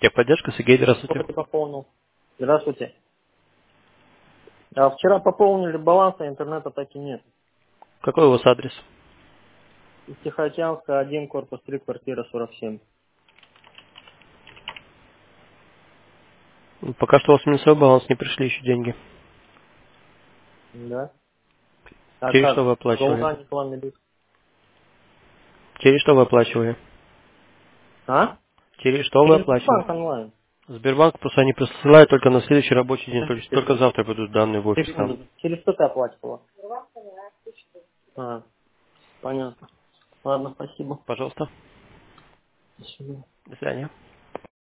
Техподдержка, Сергей, здравствуйте. Вроде пополнил. Здравствуйте. А вчера пополнили баланс, а интернета так и нет. Какой у вас адрес? Из Тихоокеанска 1, корпус 3, квартира 47. Пока что у вас минусовой баланс, не пришли еще деньги. Да? А Через что как? вы оплачивали? Голова не к вам идут. Через что вы оплачивали? А? Через что вы Через оплачивали? банк онлайн. Сбербанк просто они присылают только на следующий рабочий день, Подождите, только завтра будут данные в офис там. секунду. Через что ты оплачивала? А, понятно. Ладно, спасибо. Пожалуйста. До свидания. До свидания.